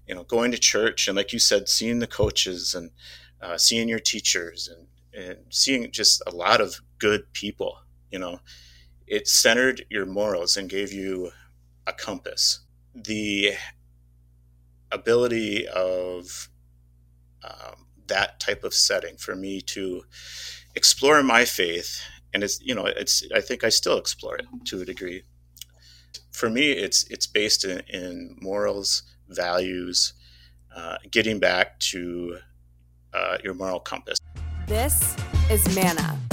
going to church and, like you said, seeing the coaches and seeing your teachers and seeing just a lot of good people, it centered your morals and gave you a compass. The ability of that type of setting for me to explore my faith, and I think I still explore it to a degree. For me, it's based in morals, values, getting back to your moral compass. This is Manna,